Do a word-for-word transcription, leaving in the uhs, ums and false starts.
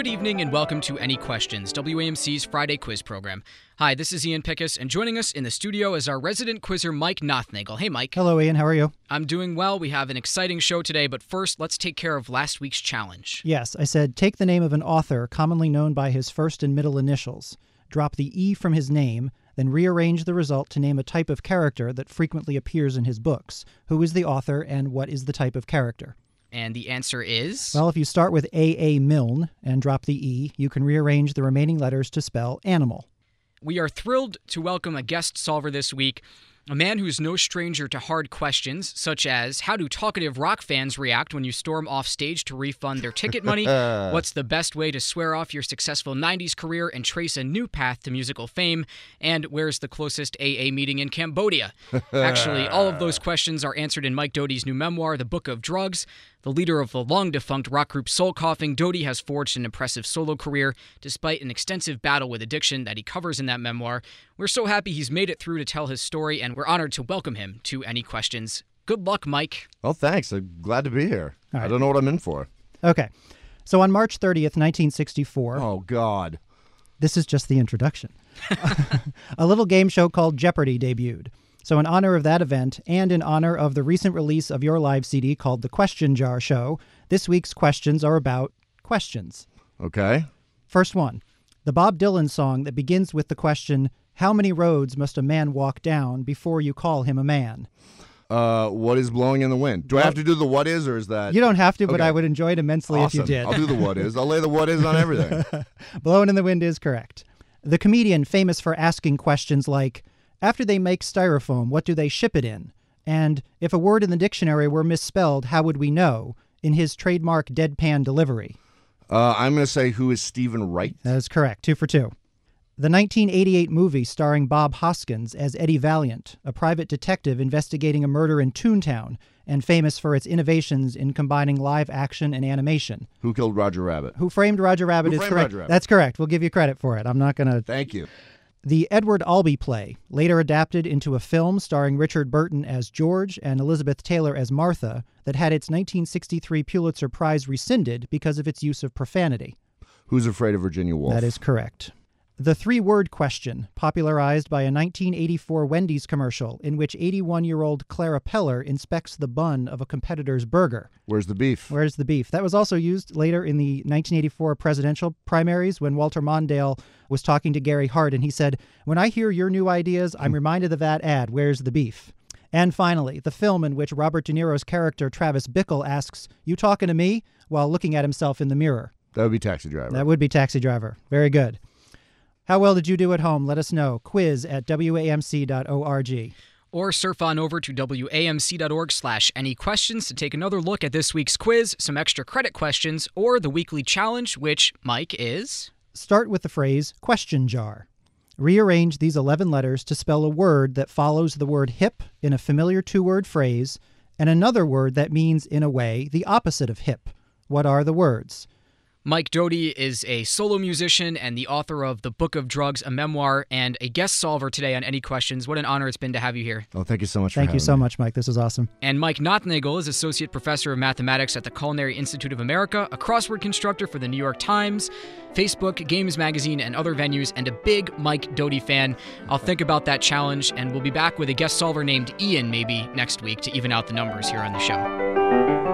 Good evening and welcome to Any Questions, W A M C's Friday quiz program. Hi, this is Ian Pickus, and joining us in the studio is our resident quizzer, Mike Nothnagel. Hey, Mike. Hello, Ian. How are you? I'm doing well. We have an exciting show today, but first, let's take care of last week's challenge. Yes, I said take the name of an author commonly known by his first and middle initials, drop the E from his name, then rearrange the result to name a type of character that frequently appears in his books. Who is the author and what is the type of character? And the answer is? Well, if you start with A A. Milne and drop the E, you can rearrange the remaining letters to spell animal. We are thrilled to welcome a guest solver this week, a man who's no stranger to hard questions, such as how do talkative rock fans react when you storm off stage to refund their ticket money? What's the best way to swear off your successful nineties career and trace a new path to musical fame? And where's the closest A A meeting in Cambodia? Actually, all of those questions are answered in Mike Doty's new memoir, The Book of Drugs. The leader of the long-defunct rock group Soul Coughing, Doty has forged an impressive solo career despite an extensive battle with addiction that he covers in that memoir. We're so happy he's made it through to tell his story, and we're honored to welcome him to Any Questions. Good luck, Mike. Well, thanks. I'm glad to be here. Right. I don't know what I'm in for. Okay. So on March thirtieth, nineteen sixty-four... Oh, God. This is just the introduction. A little game show called Jeopardy debuted. So in honor of that event, and in honor of the recent release of your live C D called The Question Jar Show, this week's questions are about questions. Okay. First one. The Bob Dylan song that begins with the question, how many roads must a man walk down before you call him a man? Uh, what is blowing in the wind? Do I have to do the what is, or is that... You don't have to, but Okay. I would enjoy it immensely Awesome. if you did. I'll do the what is. I'll lay the what is on everything. Blowing in the wind is correct. The comedian famous for asking questions like, after they make styrofoam, what do they ship it in? And if a word in the dictionary were misspelled, how would we know? In his trademark deadpan delivery. Uh, I'm going to say, who is Stephen Wright? That is correct. Two for two. The nineteen eighty-eight movie starring Bob Hoskins as Eddie Valiant, a private detective investigating a murder in Toontown, and famous for its innovations in combining live action and animation. Who killed Roger Rabbit? Who Framed Roger Rabbit Who is Framed correct. Roger Rabbit? That's correct. We'll give you credit for it. I'm not going to... Thank you. The Edward Albee play, later adapted into a film starring Richard Burton as George and Elizabeth Taylor as Martha, that had its nineteen sixty-three Pulitzer Prize rescinded because of its use of profanity. Who's Afraid of Virginia Woolf? That is correct. The three-word question, popularized by a nineteen eighty-four Wendy's commercial in which eighty-one-year-old Clara Peller inspects the bun of a competitor's burger. Where's the beef? Where's the beef? That was also used later in the nineteen eighty-four presidential primaries when Walter Mondale was talking to Gary Hart, and he said, when I hear your new ideas, I'm reminded of that ad, Where's the beef? And finally, the film in which Robert De Niro's character Travis Bickle asks, you talking to me? While looking at himself in the mirror. That would be Taxi Driver. That would be Taxi Driver. Very good. How well did you do at home? Let us know. Quiz at W A M C dot org. Or surf on over to W A M C dot org slash any questions to take another look at this week's quiz, some extra credit questions, or the weekly challenge, which, Mike, is... Start with the phrase question jar. Rearrange these eleven letters to spell a word that follows the word hip in a familiar two-word phrase and another word that means, in a way, the opposite of hip. What are the words? Mike Doty is a solo musician and the author of The Book of Drugs, a memoir, and a guest solver today on Any Questions. What an honor it's been to have you here. Oh, thank you so much for Thank you having so me. much, Mike. This was awesome. And Mike Nothnagel is Associate Professor of Mathematics at the Culinary Institute of America, a crossword constructor for the New York Times, Facebook, Games Magazine, and other venues, and a big Mike Doty fan. I'll think about that challenge, and we'll be back with a guest solver named Ian maybe next week to even out the numbers here on the show.